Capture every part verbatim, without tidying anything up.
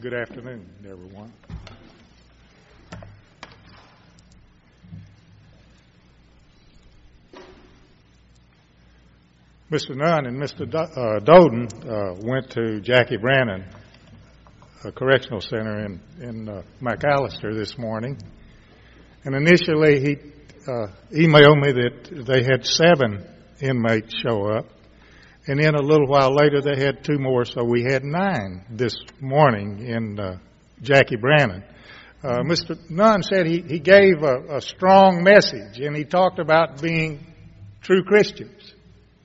Good afternoon, everyone. Mister Nunn and Mister Do- uh, Doden uh, went to Jackie Brannon, a correctional center in, in uh, McAllister this morning. And initially he uh, emailed me that they had seven inmates show up. And then a little while later they had two more, so we had nine this morning in uh, Jackie Brannon. Uh, Mister Nunn said he, he gave a, a strong message, and he talked about being true Christians.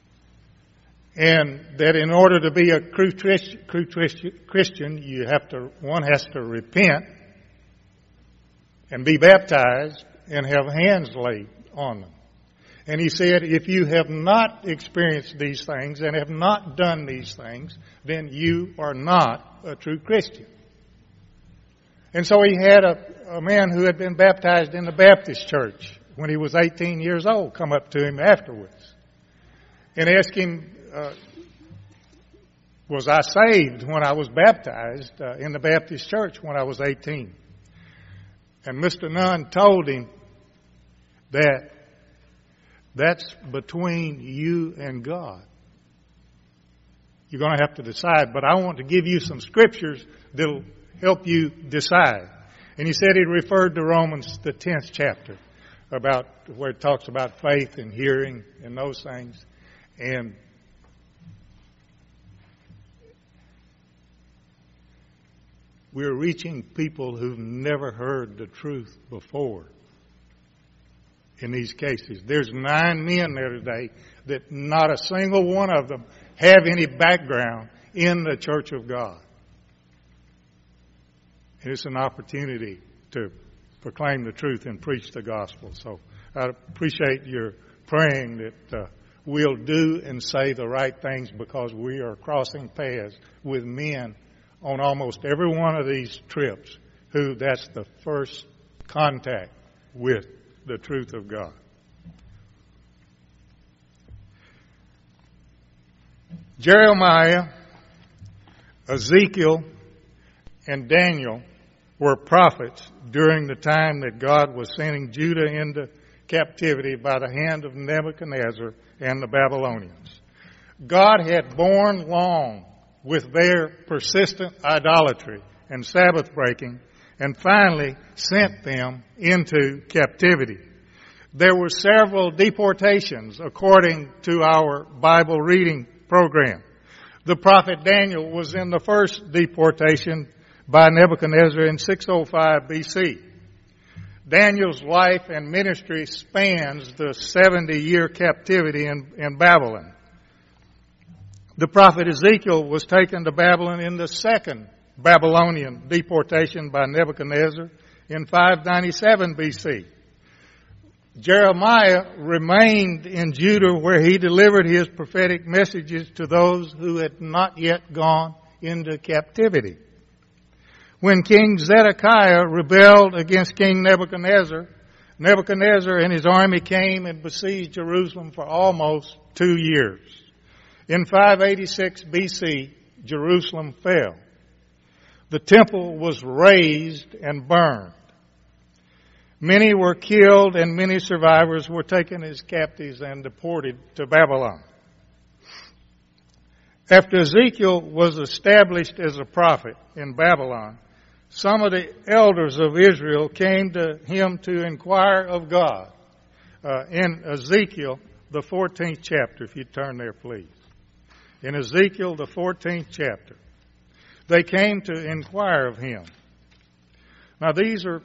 And that in order to be a true Christian, you have to, one has to repent and be baptized and have hands laid on them. And he said, if you have not experienced these things and have not done these things, then you are not a true Christian. And so he had a, a man who had been baptized in the Baptist church when he was eighteen years old come up to him afterwards and ask him, uh, was I saved when I was baptized uh, in the Baptist church when I was eighteen? And Mister Nunn told him that that's between you and God. You're going to have to decide, but I want to give you some scriptures that'll help you decide. And he said he referred to Romans, the tenth chapter, about where it talks about faith and hearing and those things. And we're reaching people who've never heard the truth before in these cases. There's nine men there today that not a single one of them have any background in the Church of God. And it's an opportunity to proclaim the truth and preach the gospel. So I appreciate your praying that uh, we'll do and say the right things, because we are crossing paths with men on almost every one of these trips who that's the first contact with the truth of God. Jeremiah, Ezekiel, and Daniel were prophets during the time that God was sending Judah into captivity by the hand of Nebuchadnezzar and the Babylonians. God had borne long with their persistent idolatry and Sabbath breaking, and finally sent them into captivity. There were several deportations according to our Bible reading program. The prophet Daniel was in the first deportation by Nebuchadnezzar in six oh five B C. Daniel's life and ministry spans the seventy-year captivity in, in Babylon. The prophet Ezekiel was taken to Babylon in the second Babylonian deportation by Nebuchadnezzar in five ninety-seven B C. Jeremiah remained in Judah, where he delivered his prophetic messages to those who had not yet gone into captivity. When King Zedekiah rebelled against King Nebuchadnezzar, Nebuchadnezzar and his army came and besieged Jerusalem for almost two years. In five eighty-six B C, Jerusalem fell. The temple was razed and burned. Many were killed and many survivors were taken as captives and deported to Babylon. After Ezekiel was established as a prophet in Babylon, some of the elders of Israel came to him to inquire of God. Uh, in Ezekiel, the fourteenth chapter, if you turn there, please. In Ezekiel, the fourteenth chapter. They came to inquire of him. Now, these are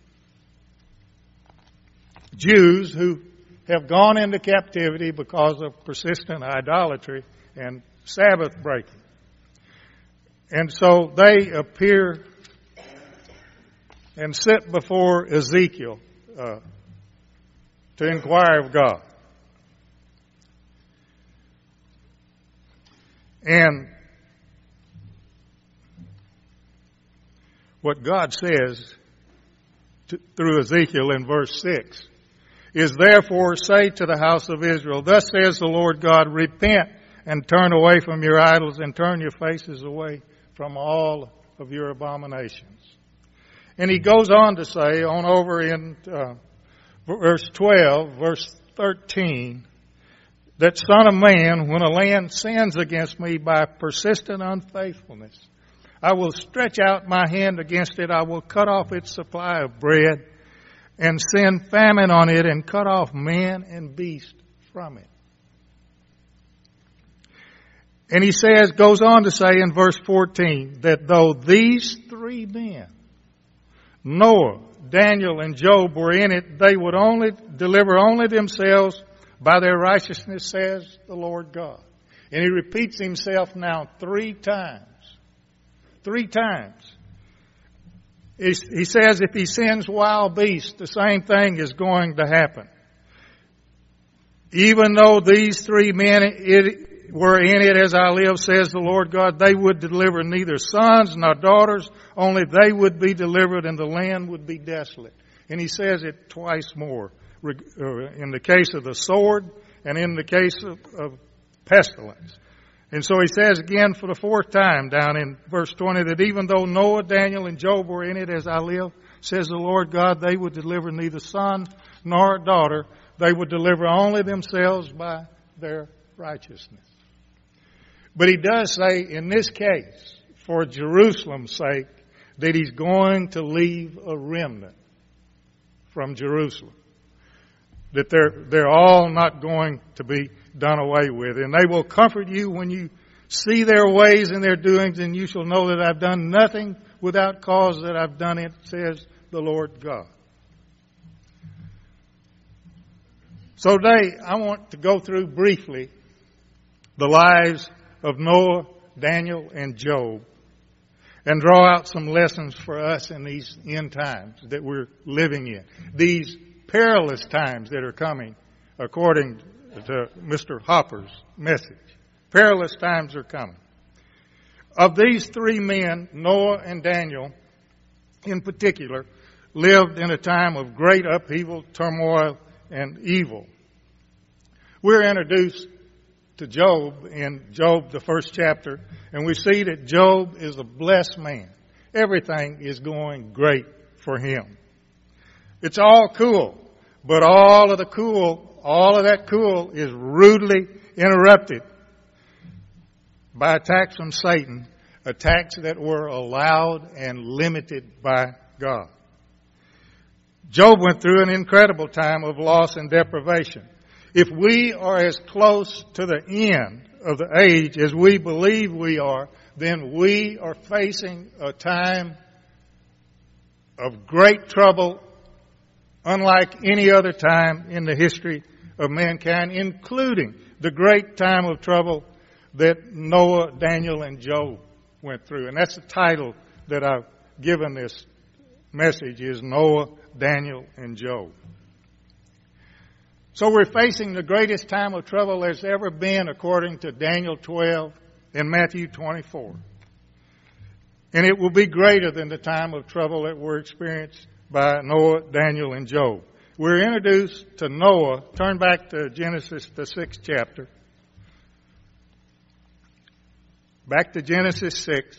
Jews who have gone into captivity because of persistent idolatry and Sabbath breaking. And so they appear and sit before Ezekiel uh, to inquire of God. And what God says to, through Ezekiel in verse six is, therefore say to the house of Israel, thus says the Lord God, repent and turn away from your idols and turn your faces away from all of your abominations. And he goes on to say, on over in uh, verse twelve, verse thirteen, that Son of Man, when a land sins against me by persistent unfaithfulness, I will stretch out my hand against it. I will cut off its supply of bread and send famine on it and cut off man and beast from it. And he says, goes on to say in verse fourteen, that though these three men, Noah, Daniel, and Job, were in it, they would only deliver only themselves by their righteousness, says the Lord God. And he repeats himself now three times. Three times. He says if he sends wild beasts, the same thing is going to happen. Even though these three men it, were in it, as I live, says the Lord God, they would deliver neither sons nor daughters, only they would be delivered and the land would be desolate. And he says it twice more, in the case of the sword and in the case of, of pestilence. And so he says again for the fourth time down in verse twenty that even though Noah, Daniel, and Job were in it, as I live, says the Lord God, they would deliver neither son nor daughter. They would deliver only themselves by their righteousness. But he does say in this case, for Jerusalem's sake, that he's going to leave a remnant from Jerusalem. That they're, they're all not going to be done away with. And they will comfort you when you see their ways and their doings, and you shall know that I've done nothing without cause, that I've done it, says the Lord God. So today, I want to go through briefly the lives of Noah, Daniel, and Job, and draw out some lessons for us in these end times that we're living in. These perilous times that are coming, according to Mister Hopper's message. Perilous times are coming. Of these three men, Noah and Daniel, in particular, lived in a time of great upheaval, turmoil, and evil. We're introduced to Job in Job, the first chapter, and we see that Job is a blessed man. Everything is going great for him. It's all cool, but all of the cool, all of that cool is rudely interrupted by attacks from Satan, attacks that were allowed and limited by God. Job went through an incredible time of loss and deprivation. If we are as close to the end of the age as we believe we are, then we are facing a time of great trouble unlike any other time in the history of mankind, including the great time of trouble that Noah, Daniel, and Job went through. And that's the title that I've given this message, is Noah, Daniel, and Job. So we're facing the greatest time of trouble there's ever been, according to Daniel twelve and Matthew twenty-four. And it will be greater than the time of trouble that were experienced by Noah, Daniel, and Job. We're introduced to Noah. Turn back to Genesis, the sixth chapter. Back to Genesis six.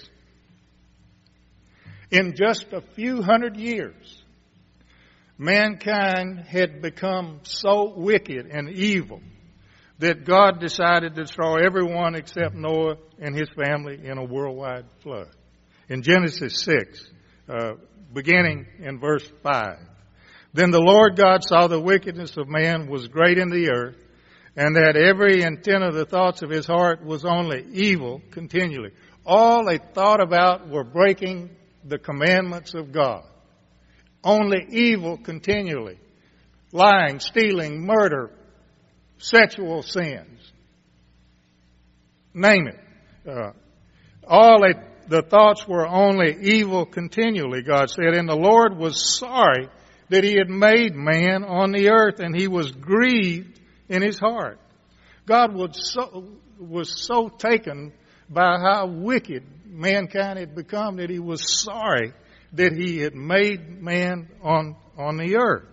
In just a few hundred years, mankind had become so wicked and evil that God decided to destroy everyone except Noah and his family in a worldwide flood. In Genesis six, uh, beginning in verse five. Then the Lord God saw the wickedness of man was great in the earth, and that every intent of the thoughts of his heart was only evil continually. All they thought about were breaking the commandments of God. Only evil continually. Lying, stealing, murder, sexual sins. Name it. Uh, all they, the thoughts were only evil continually, God said. And the Lord was sorry that he had made man on the earth, and he was grieved in his heart. God was so, was so taken by how wicked mankind had become that he was sorry that he had made man on, on the earth.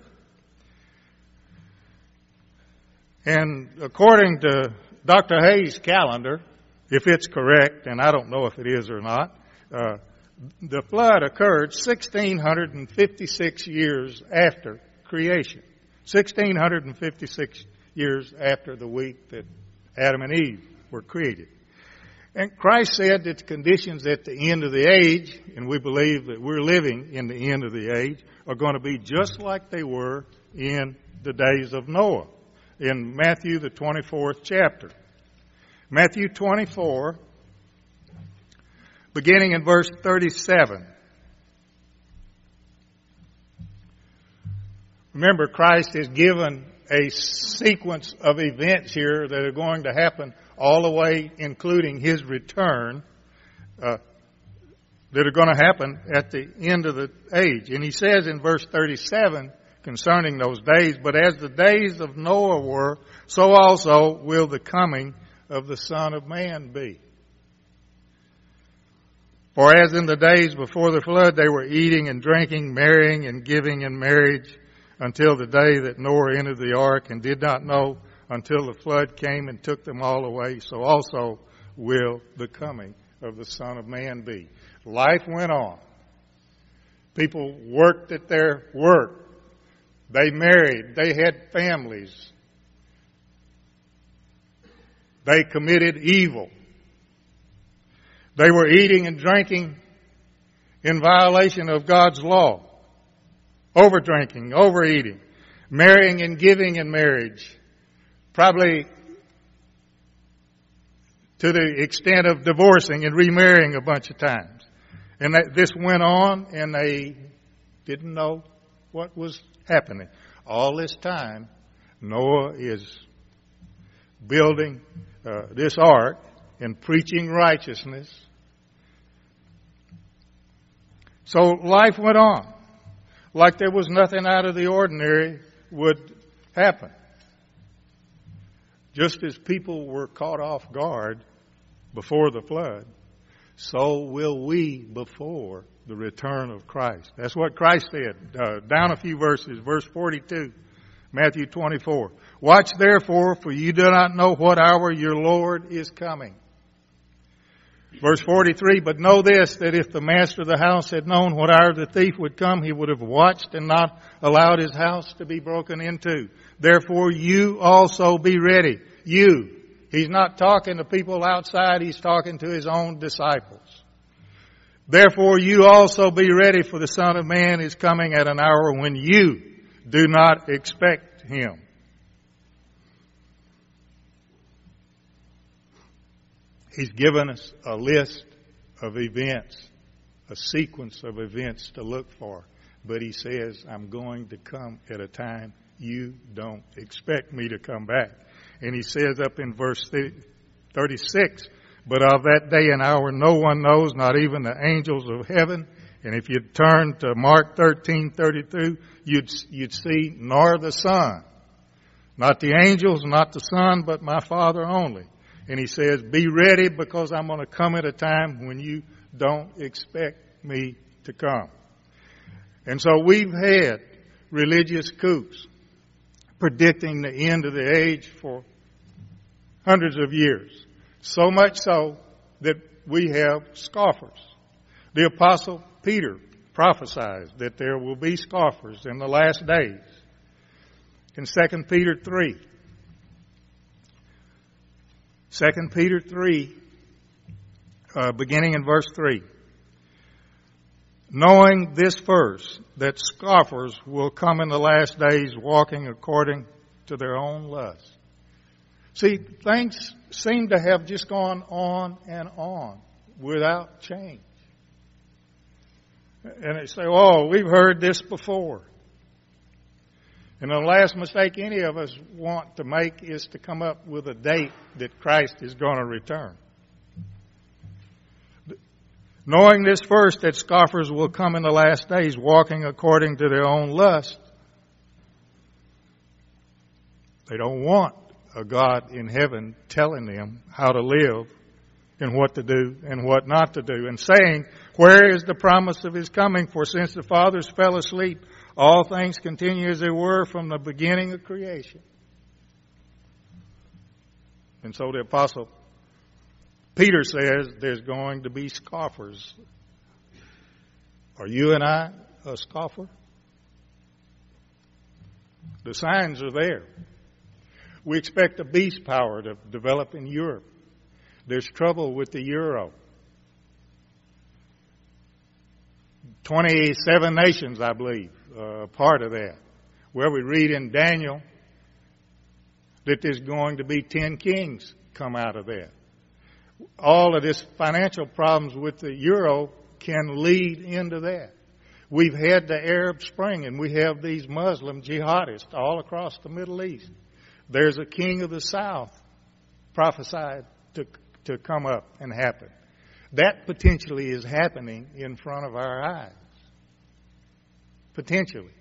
And according to Doctor Hayes' calendar, if it's correct, and I don't know if it is or not, uh, The flood occurred one thousand six hundred fifty-six years after creation. one thousand six hundred fifty-six years after the week that Adam and Eve were created. And Christ said that the conditions at the end of the age, and we believe that we're living in the end of the age, are going to be just like they were in the days of Noah. In Matthew, the twenty-fourth chapter. Matthew twenty-four, beginning in verse thirty-seven. Remember, Christ has given a sequence of events here that are going to happen all the way, including His return, uh, that are going to happen at the end of the age. And He says in verse thirty-seven concerning those days, "But as the days of Noah were, so also will the coming of the Son of Man be. For as in the days before the flood they were eating and drinking, marrying and giving in marriage, until the day that Noah entered the ark, and did not know until the flood came and took them all away, so also will the coming of the Son of Man be." Life went on. People worked at their work. They married. They had families. They committed evil. They were eating and drinking in violation of God's law. Over-drinking, overeating, marrying and giving in marriage, probably to the extent of divorcing and remarrying a bunch of times. And that, this went on, and they didn't know what was happening. All this time, Noah is building uh, this ark and preaching righteousness. So life went on, like there was nothing out of the ordinary would happen. Just as people were caught off guard before the flood, so will we before the return of Christ. That's what Christ said. Uh, down a few verses, verse forty-two, Matthew twenty-four. "Watch therefore, for you do not know what hour your Lord is coming." Verse forty-three, "But know this, that if the master of the house had known what hour the thief would come, he would have watched and not allowed his house to be broken into. Therefore you also be ready." You. He's not talking to people outside, He's talking to His own disciples. "Therefore you also be ready, for the Son of Man is coming at an hour when you do not expect Him." He's given us a list of events, a sequence of events to look for. But He says, I'm going to come at a time you don't expect me to come back. And He says up in verse thirty-six, "But of that day and hour no one knows, not even the angels of heaven." And if you turn to Mark thirteen thirty-two, you'd, you'd see, "Nor the Son." Not the angels, not the Son, but my Father only. And He says, be ready, because I'm going to come at a time when you don't expect me to come. And so we've had religious coups predicting the end of the age for hundreds of years. So much so that we have scoffers. The Apostle Peter prophesied that there will be scoffers in the last days. In Second Peter three, Second Peter three, uh, beginning in verse three. "Knowing this first, that scoffers will come in the last days, walking according to their own lusts." See, things seem to have just gone on and on without change. And they say, oh, we've heard this before. And the last mistake any of us want to make is to come up with a date that Christ is going to return. "Knowing this first, that scoffers will come in the last days, walking according to their own lust." They don't want a God in heaven telling them how to live and what to do and what not to do, and saying, "Where is the promise of His coming? For since the fathers fell asleep, all things continue as they were from the beginning of creation." And so the Apostle Peter says there's going to be scoffers Are you and I a scoffer? The signs are there. We expect a beast power to develop in Europe. There's trouble with the euro. twenty-seven nations, I believe, are part of that. Well, we read in Daniel that there's going to be ten kings come out of that. All of this financial problems with the euro can lead into that. We've had the Arab Spring, and we have these Muslim jihadists all across the Middle East. There's a king of the south prophesied to, to come up and happen. That potentially is happening in front of our eyes. Potentially.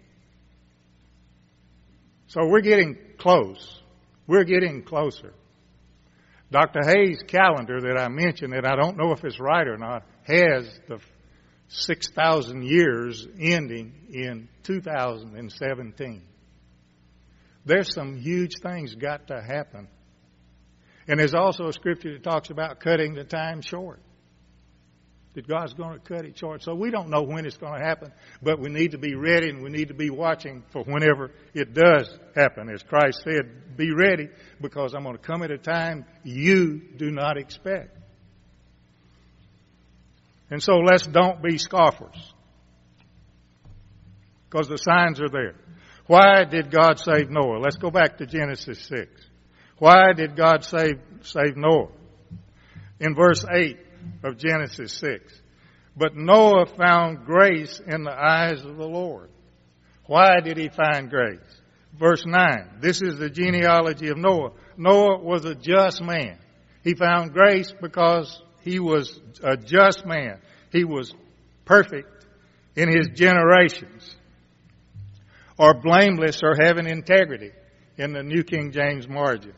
So we're getting close. We're getting closer. Doctor Hayes' calendar that I mentioned, that I don't know if it's right or not, has the six thousand years ending in two thousand seventeen. There's some huge things got to happen. And there's also a scripture that talks about cutting the time short. That God's going to cut it short. So we don't know when it's going to happen, but we need to be ready and we need to be watching for whenever it does happen. As Christ said, be ready because I'm going to come at a time you do not expect. And so let's don't be scoffers because the signs are there. Why did God save Noah? Let's go back to Genesis six. Why did God save, save Noah? In verse eight of Genesis six. But Noah found grace in the eyes of the Lord. Why did he find grace? Verse nine. This is the genealogy of Noah. Noah was a just man. He found grace because he was a just man. He was perfect in his generations. Or blameless or having integrity in the New King James margin.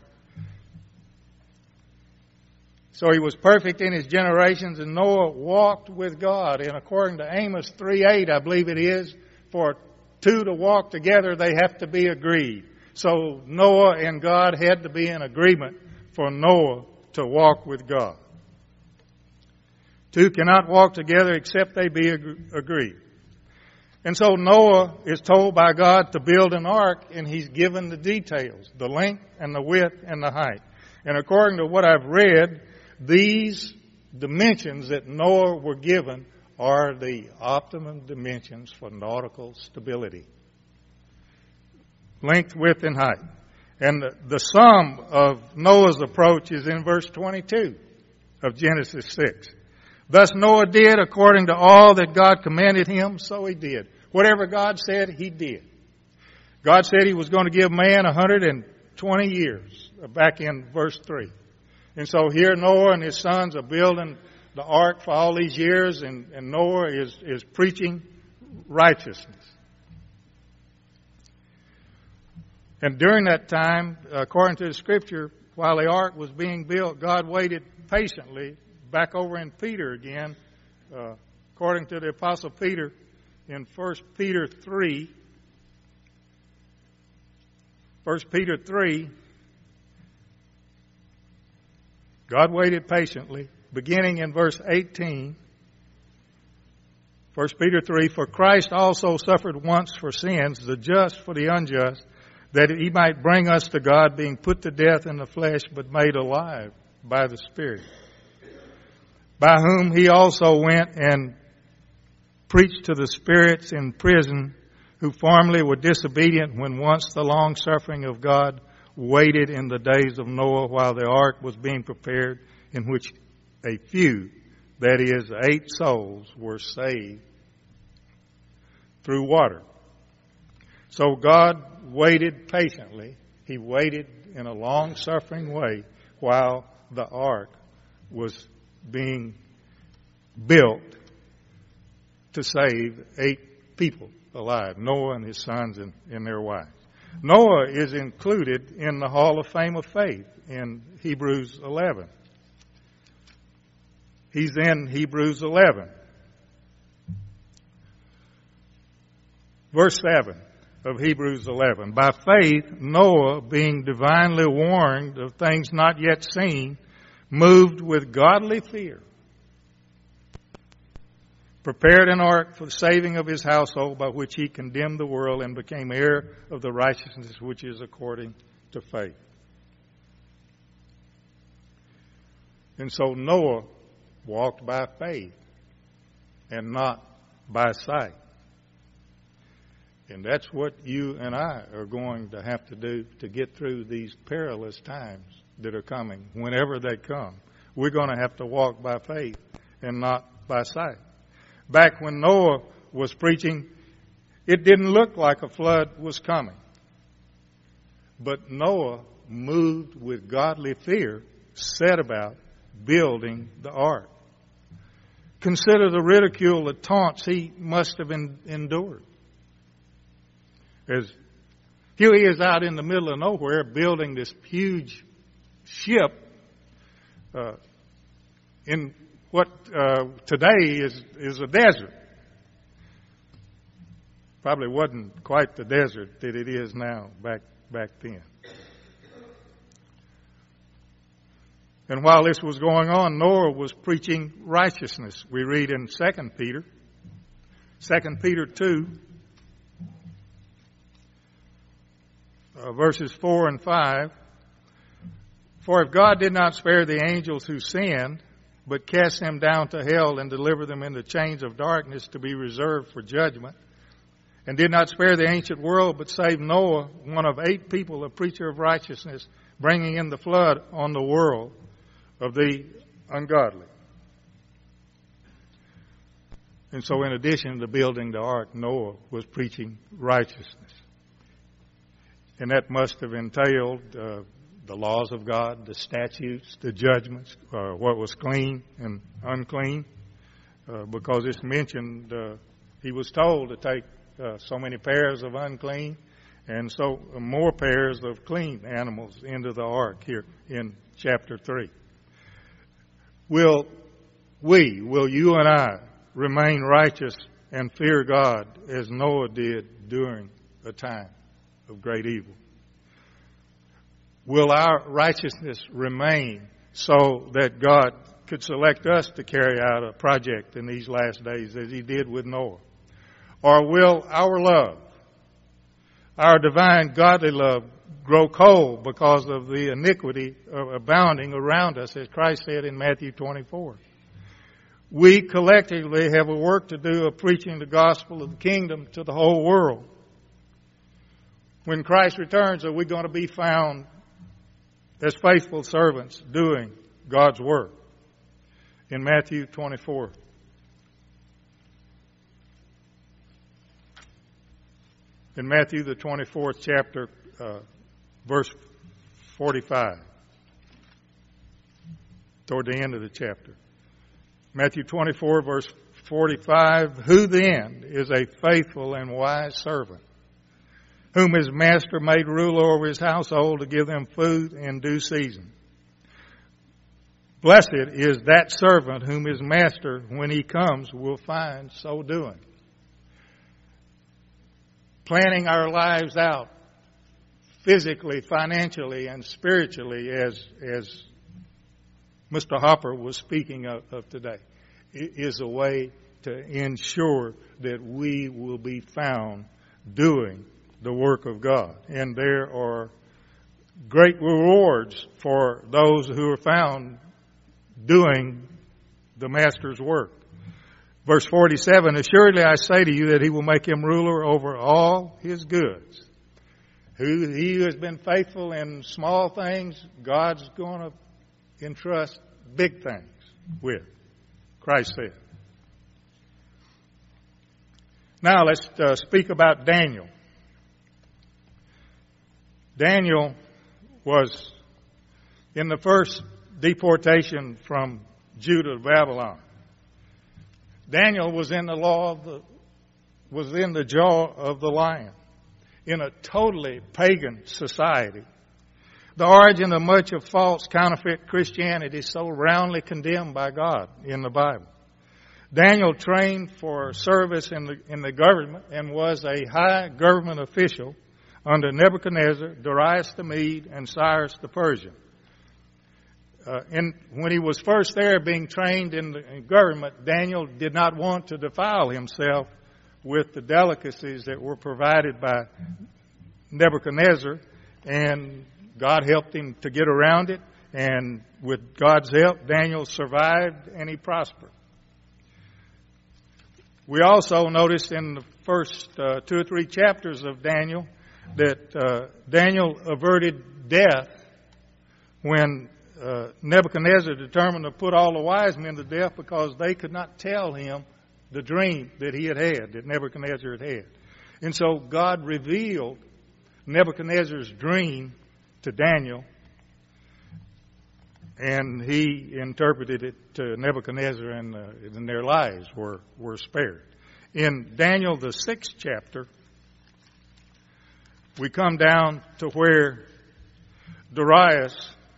So he was perfect in his generations, and Noah walked with God. And according to Amos three eight, I believe it is, for two to walk together, they have to be agreed. So Noah and God had to be in agreement for Noah to walk with God. Two cannot walk together except they be agreed. And so Noah is told by God to build an ark, and he's given the details, the length and the width and the height. And according to what I've read, these dimensions that Noah were given are the optimum dimensions for nautical stability. Length, width, and height. And the, the sum of Noah's approach is in verse twenty-two of Genesis six. Thus Noah did according to all that God commanded him, so he did. Whatever God said, he did. God said he was going to give man one hundred twenty years, back in verse three. And so here Noah and his sons are building the ark for all these years, and, and Noah is, is preaching righteousness. And during that time, according to the scripture, while the ark was being built, God waited patiently. Back over in Peter again, uh, according to the Apostle Peter, in First Peter three, First Peter three, God waited patiently, beginning in verse eighteen. First Peter three, for Christ also suffered once for sins, the just for the unjust, that he might bring us to God, being put to death in the flesh, but made alive by the Spirit. By whom he also went and preached to the spirits in prison, who formerly were disobedient when once the long suffering of God waited in the days of Noah while the ark was being prepared, in which a few, that is, eight souls, were saved through water. So God waited patiently. He waited in a long-suffering way while the ark was being built to save eight people alive, Noah and his sons and, and their wives. Noah is included in the Hall of Fame of Faith in Hebrews eleven. He's in Hebrews eleven. Verse seven of Hebrews eleven. By faith, Noah, being divinely warned of things not yet seen, moved with godly fear, prepared an ark for the saving of his household, by which he condemned the world and became heir of the righteousness which is according to faith. And so Noah walked by faith and not by sight. And that's what you and I are going to have to do to get through these perilous times that are coming. Whenever they come, we're going to have to walk by faith and not by sight. Back when Noah was preaching, it didn't look like a flood was coming. But Noah, moved with godly fear, set about building the ark. Consider the ridicule, the taunts he must have en- endured. As here he is out in the middle of nowhere building this huge ship uh, in what uh, today is, is a desert. Probably wasn't quite the desert that it is now back back then. And while this was going on, Noah was preaching righteousness. We read in Second Peter, Second Peter two, uh, verses four and five. For if God did not spare the angels who sinned, but cast them down to hell and delivered them into chains of darkness to be reserved for judgment, and did not spare the ancient world, but saved Noah, one of eight people, a preacher of righteousness, bringing in the flood on the world of the ungodly. And so in addition to building the ark, Noah was preaching righteousness. And that must have entailed uh, the laws of God, the statutes, the judgments, uh, what was clean and unclean, uh, because it's mentioned uh, he was told to take uh, so many pairs of unclean and so more pairs of clean animals into the ark here in chapter three. Will we, will you and I, remain righteous and fear God as Noah did during a time of great evil? Will our righteousness remain so that God could select us to carry out a project in these last days as he did with Noah? Or will our love, our divine godly love, grow cold because of the iniquity abounding around us, as Christ said in Matthew twenty-four? We collectively have a work to do of preaching the gospel of the kingdom to the whole world. When Christ returns, are we going to be found as faithful servants doing God's work? In Matthew twenty-four. In Matthew, the twenty-fourth chapter, uh, verse forty-five, toward the end of the chapter. Matthew twenty-four, verse forty-five, who then is a faithful and wise servant, whom his master made ruler over his household to give them food in due season? Blessed is that servant whom his master, when he comes, will find so doing. Planning our lives out physically, financially, and spiritually, as as Mister Hopper was speaking of, of today, is a way to ensure that we will be found doing the work of God. And there are great rewards for those who are found doing the Master's work. Verse forty-seven, assuredly I say to you that he will make him ruler over all his goods. Who he who has been faithful in small things, God's going to entrust big things with. Christ said. Now let's uh, speak about Daniel. Daniel was in the first deportation from Judah to Babylon. Daniel was in the law of the, was in the jaw of the lion in a totally pagan society. The origin of much of false counterfeit Christianity is so roundly condemned by God in the Bible. Daniel trained for service in the, in the government and was a high government official under Nebuchadnezzar, Darius the Mede, and Cyrus the Persian. uh, in, when he was first there being trained in the in government, Daniel did not want to defile himself with the delicacies that were provided by Nebuchadnezzar, and God helped him to get around it, and with God's help, Daniel survived and he prospered. We also noticed in the first uh, two or three chapters of Daniel that uh, Daniel averted death when uh, Nebuchadnezzar determined to put all the wise men to death because they could not tell him the dream that he had had, that Nebuchadnezzar had had. And so God revealed Nebuchadnezzar's dream to Daniel, and he interpreted it to Nebuchadnezzar, and, uh, and their lives were, were spared. In Daniel, the sixth chapter, we come down to where Darius,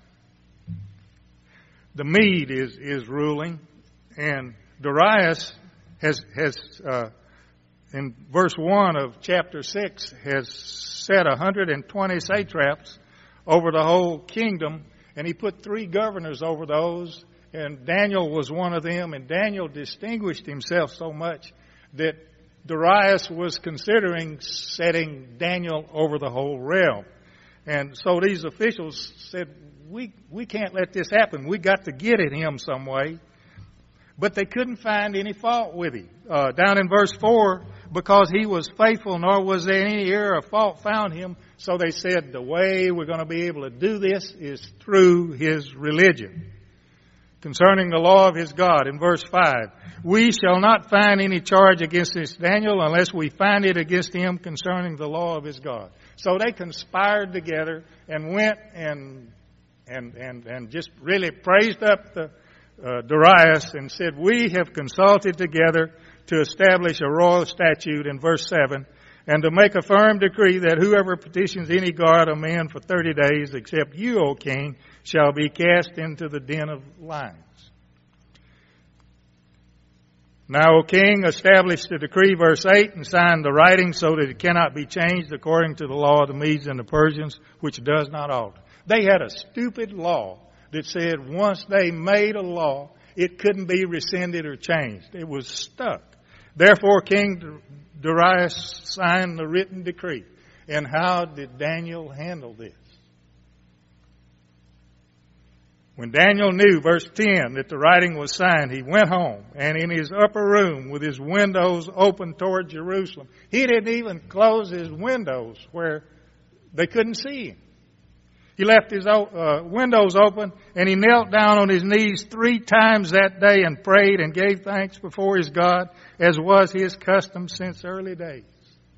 the Mede, is, is ruling, and Darius has, has uh, in verse one of chapter six, has set one hundred twenty satraps over the whole kingdom, and he put three governors over those, and Daniel was one of them, and Daniel distinguished himself so much that Darius was considering setting Daniel over the whole realm. And so these officials said, we we can't let this happen. We got to get at him some way. But they couldn't find any fault with him. Uh, down in verse four, because he was faithful, nor was there any error or fault found him. So they said, the way we're going to be able to do this is through his religion. Concerning the law of his God, in verse five, we shall not find any charge against this Daniel unless we find it against him concerning the law of his God. So they conspired together and went and and and, and just really praised up the Uh, Darius and said, we have consulted together to establish a royal statute in verse seven, and to make a firm decree that whoever petitions any god or man for thirty days, except you, O king, shall be cast into the den of lions. Now, O king, established the decree, verse eight, and signed the writing so that it cannot be changed according to the law of the Medes and the Persians, which does not alter. They had a stupid law that said once they made a law, it couldn't be rescinded or changed. It was stuck. Therefore, King Darius signed the written decree. And how did Daniel handle this? When Daniel knew, verse ten, that the writing was signed, he went home, and in his upper room with his windows open toward Jerusalem. He didn't even close his windows where they couldn't see him. He left his uh, windows open, and he knelt down on his knees three times that day and prayed and gave thanks before his God, as was his custom since early days.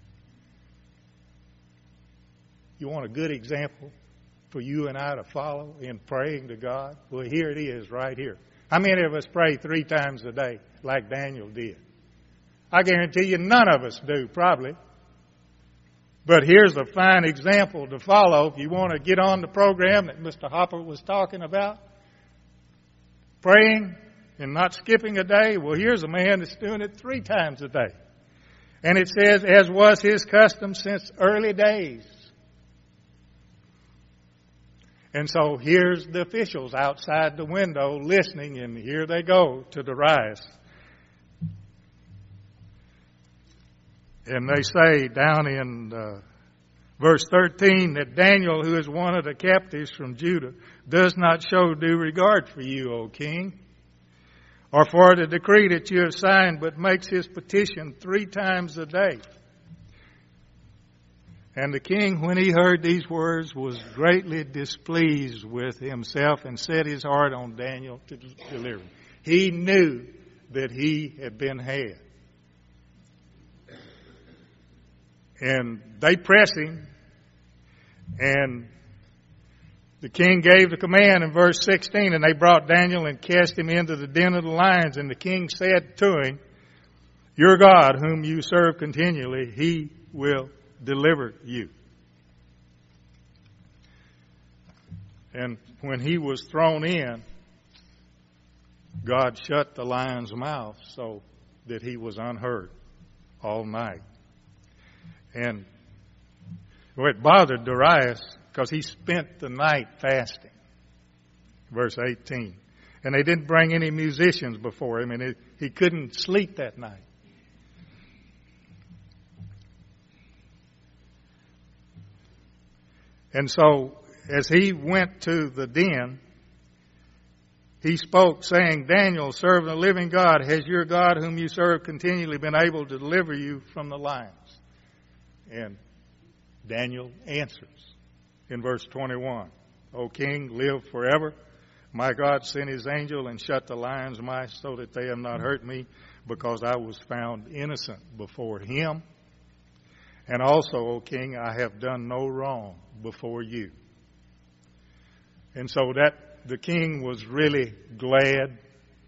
You want a good example for you and I to follow in praying to God? Well, here it is right here. How many of us pray three times a day like Daniel did? I guarantee you none of us do, probably. But here's a fine example to follow if you want to get on the program that Mister Hopper was talking about. Praying and not skipping a day. Well, here's a man that's doing it three times a day. And it says, as was his custom since early days. And so here's the officials outside the window listening, and here they go to Darius. And they say down in uh, verse thirteen that Daniel, who is one of the captives from Judah, does not show due regard for you, O king, or for the decree that you have signed, but makes his petition three times a day. And the king, when he heard these words, was greatly displeased with himself and set his heart on Daniel to deliver him. He knew that he had been had. And they pressed him, and the king gave the command in verse sixteen, and they brought Daniel and cast him into the den of the lions. And the king said to him, your God, whom you serve continually, he will deliver you. And when he was thrown in, God shut the lion's mouth so that he was unheard all night. And well, it bothered Darius because he spent the night fasting. verse eighteen. And they didn't bring any musicians before him, and it, he couldn't sleep that night. And so, as he went to the den, he spoke, saying, Daniel, servant of the living God, has your God whom you serve continually been able to deliver you from the lions? And Daniel answers in verse twenty-one, O king, live forever. My God sent his angel and shut the lions' mouths so that they have not hurt me, because I was found innocent before him. And also, O king, I have done no wrong before you. And so that the king was really glad.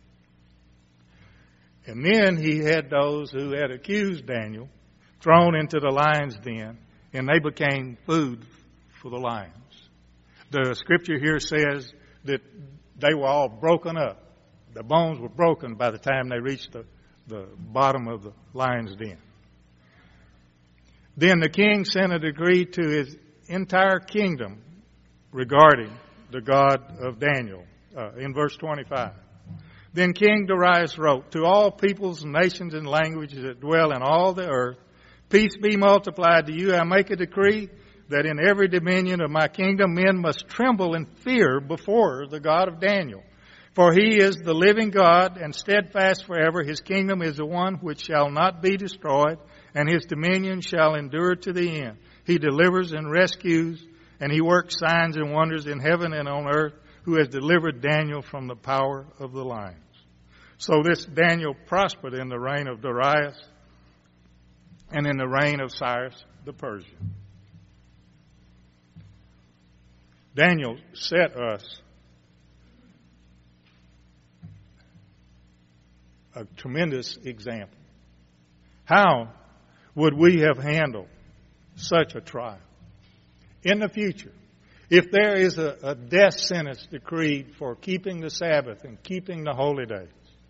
And then he had those who had accused Daniel thrown into the lion's den, and they became food for the lions. The scripture here says that they were all broken up. The bones were broken by the time they reached the, the bottom of the lion's den. Then the king sent a decree to his entire kingdom regarding the God of Daniel, uh, in verse twenty-five. Then King Darius wrote, to all peoples, nations, and languages that dwell in all the earth, peace be multiplied to you. I make a decree that in every dominion of my kingdom men must tremble and fear before the God of Daniel. For he is the living God and steadfast forever. His kingdom is the one which shall not be destroyed, and his dominion shall endure to the end. He delivers and rescues, and he works signs and wonders in heaven and on earth, who has delivered Daniel from the power of the lions. So this Daniel prospered in the reign of Darius and in the reign of Cyrus the Persian. Daniel set us a tremendous example. How would we have handled such a trial in the future if there is a, a death sentence decreed for keeping the Sabbath and keeping the holy days?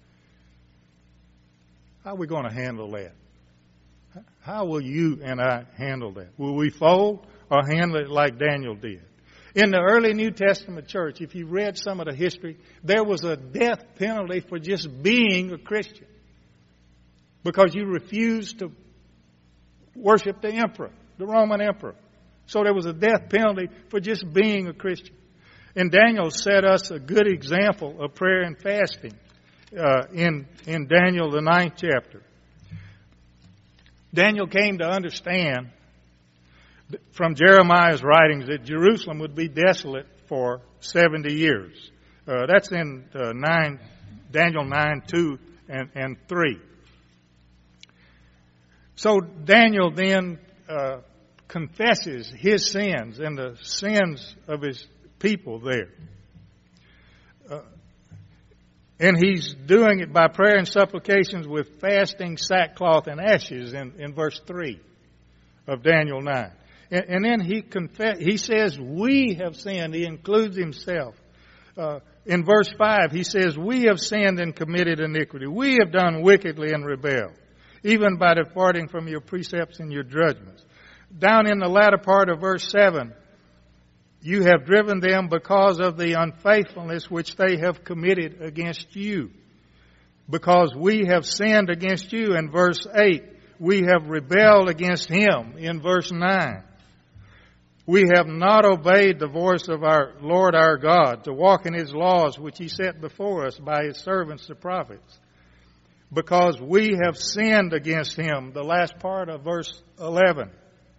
How are we going to handle that? How will you and I handle that? Will we fold or handle it like Daniel did? In the early New Testament church, if you read some of the history, there was a death penalty for just being a Christian, because you refused to worship the emperor, the Roman emperor. So there was a death penalty for just being a Christian. And Daniel set us a good example of prayer and fasting uh, in, in Daniel, the ninth chapter. Daniel came to understand from Jeremiah's writings that Jerusalem would be desolate for seventy years. Uh, that's in uh, nine, Daniel nine, two and, and three. So Daniel then uh, confesses his sins and the sins of his people there. Uh, and he's doing it by prayer and supplications with fasting, sackcloth, and ashes in, in verse three of Daniel nine. And, and then he confess, he says, we have sinned. He includes himself. Uh, in verse five, he says, we have sinned and committed iniquity. We have done wickedly and rebelled, even by departing from your precepts and your judgments. Down in the latter part of verse seven, you have driven them because of the unfaithfulness which they have committed against you. Because we have sinned against you in verse eight. We have rebelled against him in verse nine. We have not obeyed the voice of our Lord our God to walk in his laws which he set before us by his servants the prophets. Because we have sinned against him. The last part of verse eleven.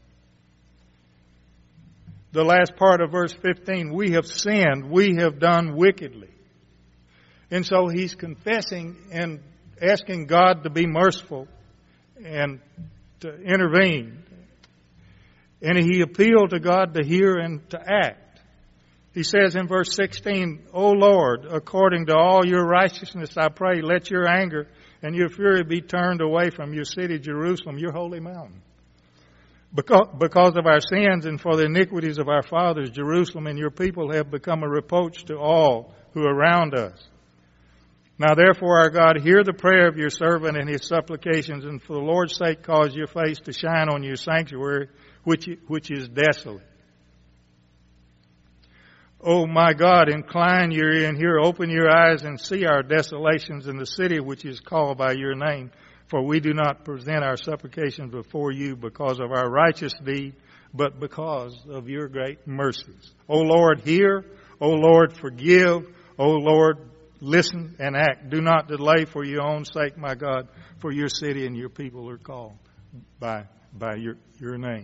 The last part of verse fifteen. We have sinned. We have done wickedly. And so he's confessing and asking God to be merciful and to intervene. And he appealed to God to hear and to act. He says in verse sixteen, O Lord, according to all your righteousness, I pray, let your anger and your fury be turned away from your city, Jerusalem, your holy mountain. Because, because of our sins and for the iniquities of our fathers, Jerusalem and your people have become a reproach to all who are around us. Now therefore, our God, hear the prayer of your servant and his supplications, and for the Lord's sake cause your face to shine on your sanctuary, which which is desolate. O my God, incline your ear and hear, open your eyes and see our desolations in the city which is called by your name. For we do not present our supplications before you because of our righteous deed, but because of your great mercies. O Lord, hear. O Lord, forgive. O Lord, listen and act. Do not delay for your own sake, my God, for your city and your people are called by, by your, your name.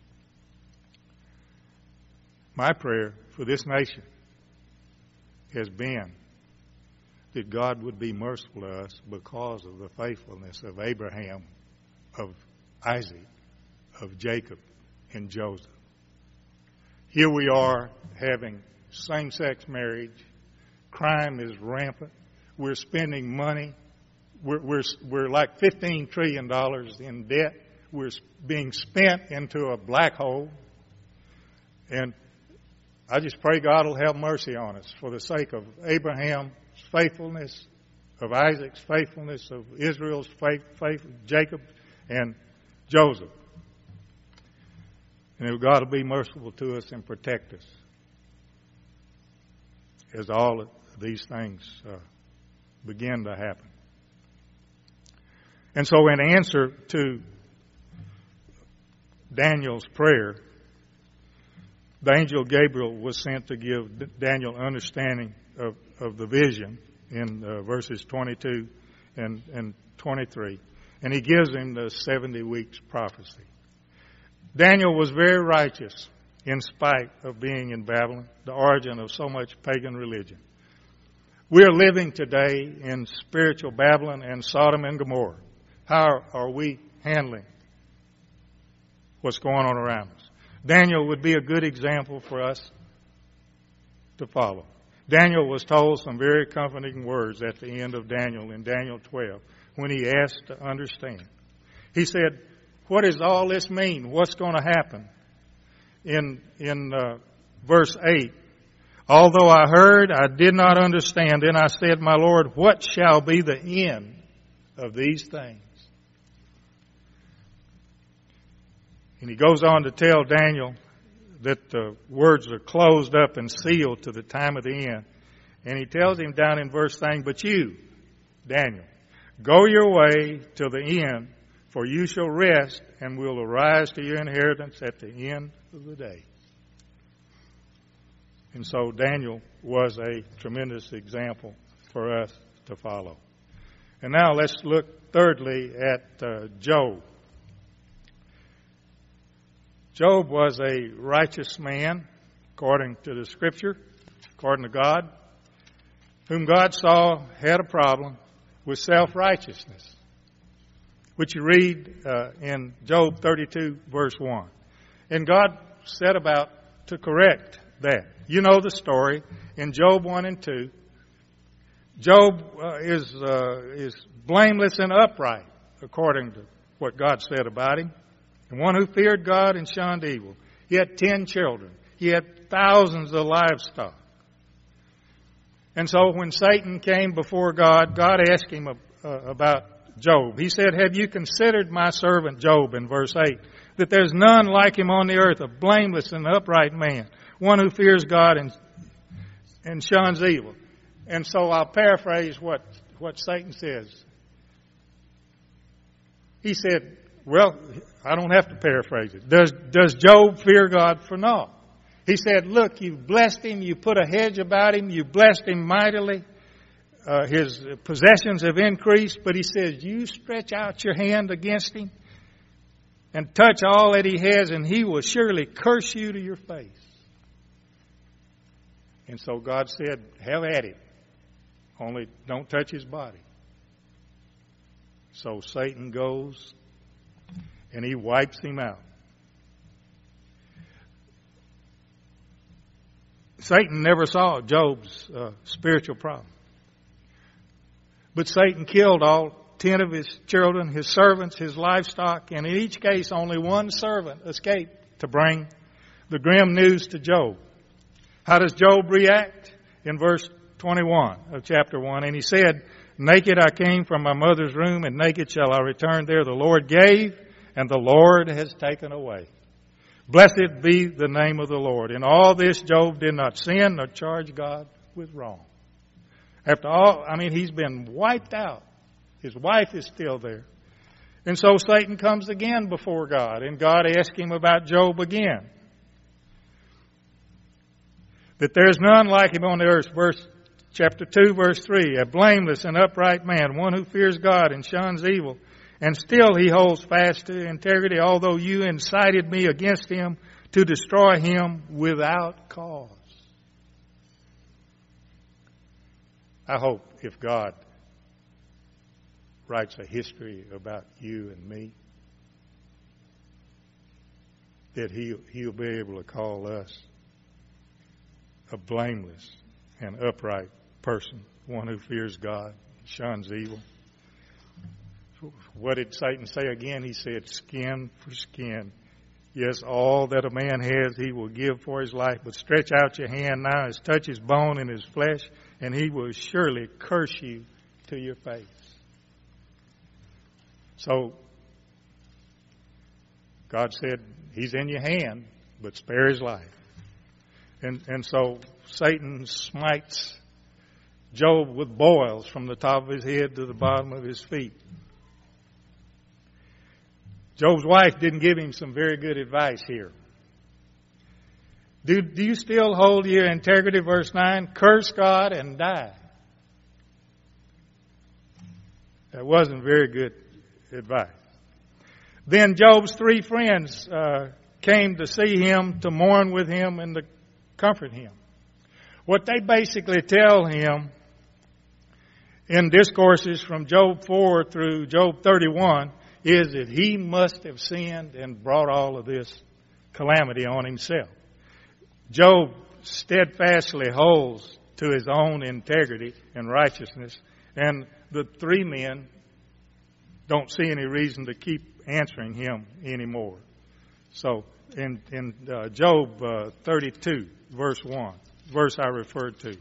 My prayer for this nation has been that God would be merciful to us because of the faithfulness of Abraham, of Isaac, of Jacob, and Joseph. Here we are having same-sex marriage. Crime is rampant. We're spending money. We're, we're, we're like fifteen trillion dollars in debt. We're being spent into a black hole. And I just pray God will have mercy on us for the sake of Abraham's faithfulness, of Isaac's faithfulness, of Israel's faith, faith Jacob and Joseph. And God will be merciful to us and protect us as all of these things uh, begin to happen. And so in answer to Daniel's prayer, the angel Gabriel was sent to give Daniel understanding of, of the vision in uh, verses twenty-two and, and twenty-three. And he gives him the seventy weeks prophecy. Daniel was very righteous in spite of being in Babylon, the origin of so much pagan religion. We are living today in spiritual Babylon and Sodom and Gomorrah. How are we handling what's going on around us? Daniel would be a good example for us to follow. Daniel was told some very comforting words at the end of Daniel in Daniel twelve when he asked to understand. He said, what does all this mean? What's going to happen? In, in uh, verse eight, although I heard, I did not understand. Then I said, my Lord, what shall be the end of these things? And he goes on to tell Daniel that the words are closed up and sealed to the time of the end. And he tells him down in verse thing, but you, Daniel, go your way till the end, for you shall rest and will arise to your inheritance at the end of the day. And so Daniel was a tremendous example for us to follow. And now let's look thirdly at uh, Job. Job was a righteous man, according to the Scripture, according to God, whom God saw had a problem with self-righteousness, which you read uh, in Job thirty-two, verse one. And God set about to correct that. You know the story in Job one and two. Job uh, is uh, is blameless and upright, according to what God said about him. And one who feared God and shunned evil. He had ten children. He had thousands of livestock. And so when Satan came before God, God asked him uh, about Job. He said, have you considered my servant Job, in verse eight, that there's none like him on the earth, a blameless and upright man, one who fears God and, and shuns evil. And so I'll paraphrase what, what Satan says. He said, well, I don't have to paraphrase it. Does, does Job fear God for naught? He said, look, you've blessed him, you put a hedge about him, you blessed him mightily. Uh, his possessions have increased, but he says, you stretch out your hand against him and touch all that he has, and he will surely curse you to your face. And so God said, have at it, only don't touch his body. So Satan goes and he wipes him out. Satan never saw Job's uh, spiritual problem. But Satan killed all ten of his children, his servants, his livestock, and in each case only one servant escaped to bring the grim news to Job. How does Job react? In verse twenty-one of chapter one, and he said, naked I came from my mother's room, and naked shall I return there. The Lord gave, and the Lord has taken away. Blessed be the name of the Lord. In all this, Job did not sin nor charge God with wrong. After all, I mean, he's been wiped out. His wife is still there. And so Satan comes again before God, and God asks him about Job again. That there's none like him on the earth. Verse chapter two, verse three. A blameless and upright man, one who fears God and shuns evil. And still he holds fast to integrity, although you incited me against him to destroy him without cause. I hope if God writes a history about you and me, that he'll, he'll be able to call us a blameless and upright person, one who fears God, shuns evil. What did Satan say again? He said, skin for skin. Yes, all that a man has he will give for his life, but stretch out your hand now, as touch his bone and his flesh, and he will surely curse you to your face. So, God said, he's in your hand, but spare his life. And, and so Satan smites Job with boils from the top of his head to the bottom of his feet. Job's wife didn't give him some very good advice here. Do, do you still hold your integrity? Verse nine, curse God and die. That wasn't very good advice. Then Job's three friends uh, came to see him, to mourn with him, and to comfort him. What they basically tell him in discourses from Job four through Job thirty-one is that he must have sinned and brought all of this calamity on himself. Job steadfastly holds to his own integrity and righteousness, and the three men don't see any reason to keep answering him anymore. So in, in uh, Job uh, thirty-two, verse one, verse I referred to.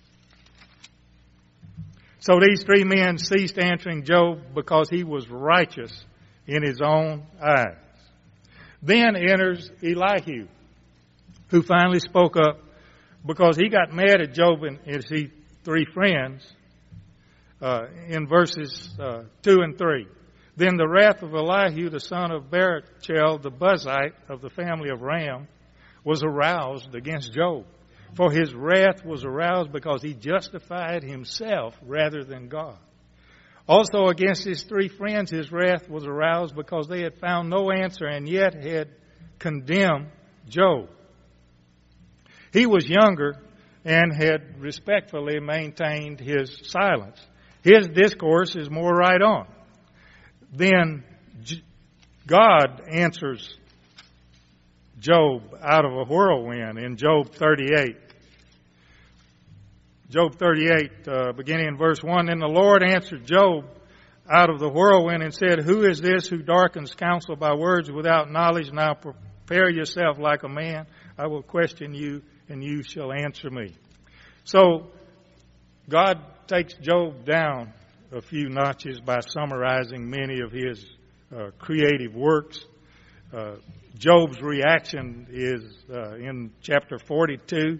So these three men ceased answering Job because he was righteous in his own eyes. Then enters Elihu, who finally spoke up because he got mad at Job and his three friends uh, in verses uh, two and three. Then the wrath of Elihu, the son of Barachel, the Buzite of the family of Ram, was aroused against Job. For his wrath was aroused because he justified himself rather than God. Also against his three friends, his wrath was aroused because they had found no answer and yet had condemned Job. He was younger and had respectfully maintained his silence. His discourse is more right on. Then God answers Job out of a whirlwind in Job thirty-eight. Job thirty-eight, uh, beginning in verse one, Then the Lord answered Job out of the whirlwind and said, Who is this who darkens counsel by words without knowledge? Now prepare yourself like a man. I will question you, and you shall answer me. So God takes Job down a few notches by summarizing many of his uh, creative works. Uh, Job's reaction is uh, in chapter forty-two,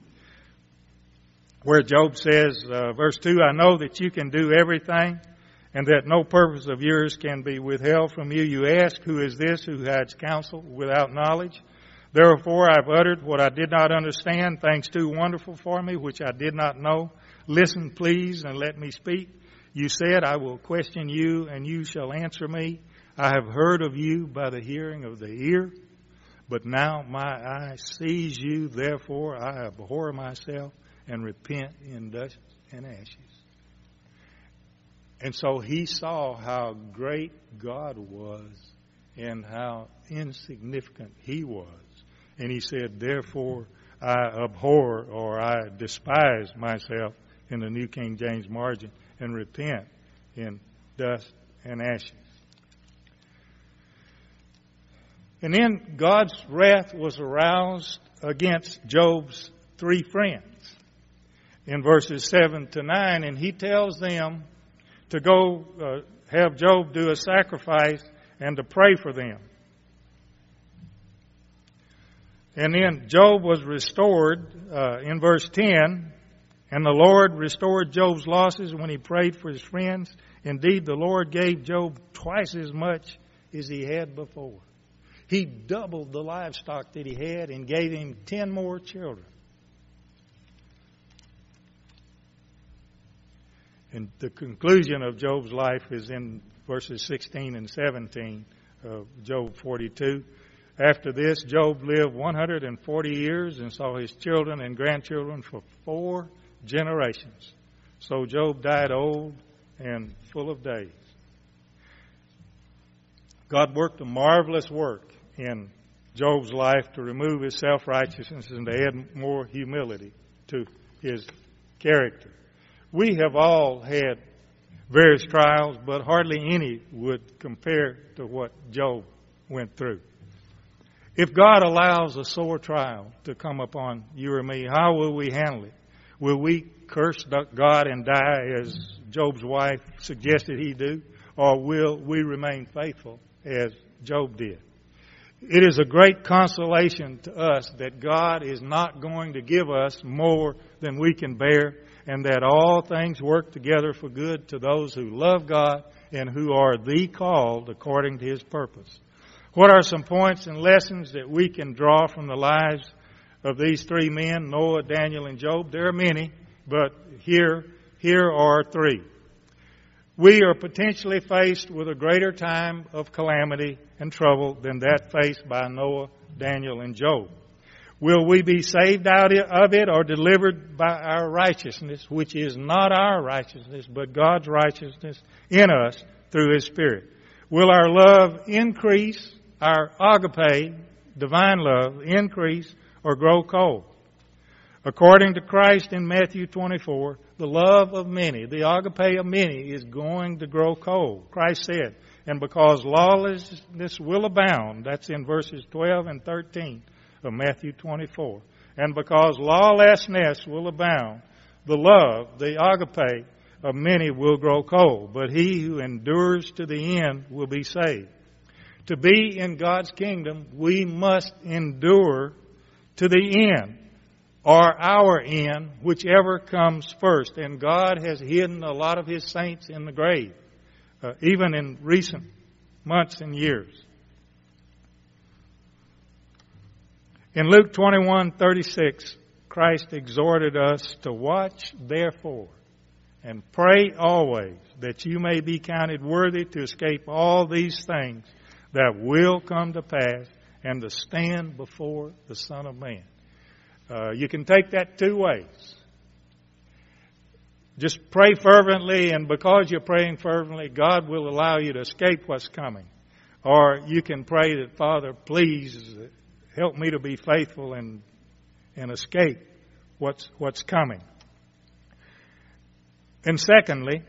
where Job says, uh, verse two, I know that you can do everything and that no purpose of yours can be withheld from you. You ask, who is this who hides counsel without knowledge? Therefore I've uttered what I did not understand, things too wonderful for me, which I did not know. Listen, please, and let me speak. You said, I will question you, and you shall answer me. I have heard of you by the hearing of the ear, but now my eye sees you. Therefore I abhor myself and repent in dust and ashes. And so he saw how great God was and how insignificant he was. And he said, therefore I abhor, or I despise myself in the New King James margin, and repent in dust and ashes. And then God's wrath was aroused against Job's three friends in verses seven to nine, and he tells them to go uh, have Job do a sacrifice and to pray for them. And then Job was restored uh, in verse ten. And the Lord restored Job's losses when he prayed for his friends. Indeed, the Lord gave Job twice as much as he had before. He doubled the livestock that he had and gave him ten more children. And the conclusion of Job's life is in verses sixteen and seventeen of Job forty-two. After this, Job lived one hundred forty years and saw his children and grandchildren for four generations. So Job died old and full of days. God worked a marvelous work in Job's life to remove his self-righteousness and to add more humility to his character. We have all had various trials, but hardly any would compare to what Job went through. If God allows a sore trial to come upon you or me, how will we handle it? Will we curse God and die as Job's wife suggested he do? Or will we remain faithful as Job did? It is a great consolation to us that God is not going to give us more than we can bear, and that all things work together for good to those who love God and who are the called according to His purpose. What are some points and lessons that we can draw from the lives of these three men, Noah, Daniel, and Job? There are many, but here, here are three. We are potentially faced with a greater time of calamity and trouble than that faced by Noah, Daniel, and Job. Will we be saved out of it or delivered by our righteousness, which is not our righteousness, but God's righteousness in us through His Spirit? Will our love increase, our agape, divine love, increase or grow cold? According to Christ in Matthew twenty-four, the love of many, the agape of many, is going to grow cold. Christ said, and because lawlessness will abound, that's in verses twelve and thirteen of Matthew twenty-four, and because lawlessness will abound, the love, the agape of many will grow cold, but he who endures to the end will be saved. To be in God's kingdom, we must endure to the end, or our end, whichever comes first. And God has hidden a lot of His saints in the grave, uh, even in recent months and years. In Luke twenty-one thirty-six, Christ exhorted us to watch therefore and pray always that you may be counted worthy to escape all these things that will come to pass and to stand before the Son of Man. Uh, you can take that two ways. Just pray fervently, and because you're praying fervently, God will allow you to escape what's coming. Or you can pray that, Father, please help me to be faithful and and escape what's what's coming. And secondly,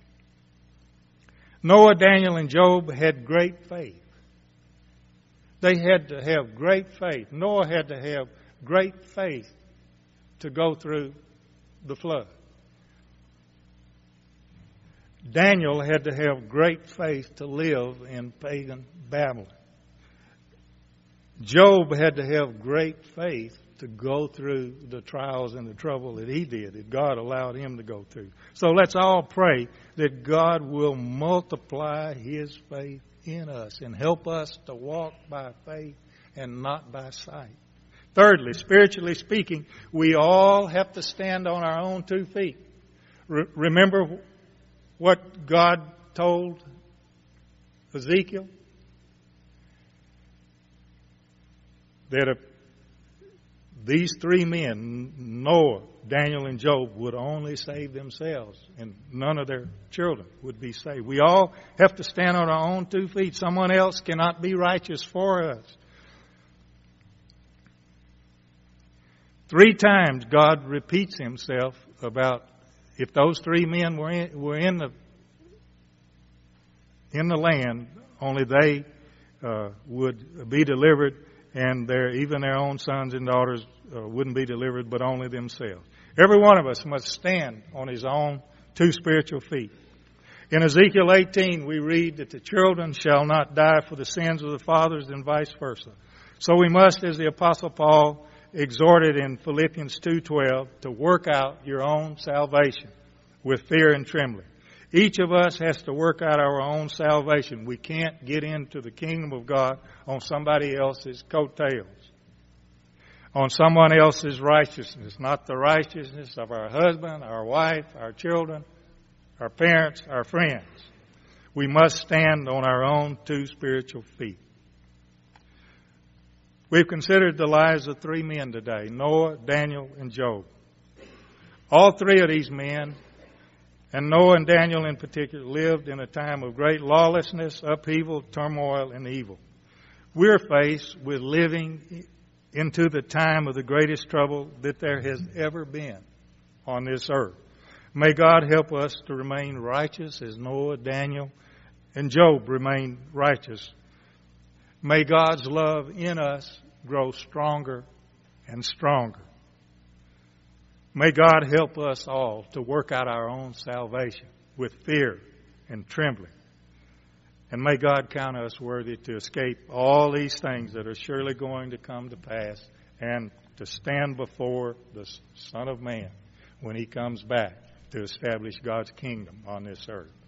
Noah, Daniel, and Job had great faith. They had to have great faith. Noah had to have great faith to go through the flood. Daniel had to have great faith to live in pagan Babylon. Job had to have great faith to go through the trials and the trouble that he did, that God allowed him to go through. So let's all pray that God will multiply His faith in us and help us to walk by faith and not by sight. Thirdly, spiritually speaking, we all have to stand on our own two feet. Re- remember what God told Ezekiel? That if these three men, Noah, Daniel, and Job, would only save themselves and none of their children would be saved. We all have to stand on our own two feet. Someone else cannot be righteous for us. Three times God repeats Himself about if those three men were in, were in the in the land, only they uh, would be delivered, and their even their own sons and daughters uh, wouldn't be delivered, but only themselves. Every one of us must stand on his own two spiritual feet. In Ezekiel eighteen, we read that the children shall not die for the sins of the fathers, and vice versa. So we must, as the Apostle Paul exhorted in Philippians two twelve, to work out your own salvation with fear and trembling. Each of us has to work out our own salvation. We can't get into the kingdom of God on somebody else's coattails, on someone else's righteousness, not the righteousness of our husband, our wife, our children, our parents, our friends. We must stand on our own two spiritual feet. We've considered the lives of three men today, Noah, Daniel, and Job. All three of these men, and Noah and Daniel in particular, lived in a time of great lawlessness, upheaval, turmoil, and evil. We're faced with living into the time of the greatest trouble that there has ever been on this earth. May God help us to remain righteous as Noah, Daniel, and Job remained righteous. May God's love in us grow stronger and stronger. May God help us all to work out our own salvation with fear and trembling. And may God count us worthy to escape all these things that are surely going to come to pass and to stand before the Son of Man when He comes back to establish God's kingdom on this earth.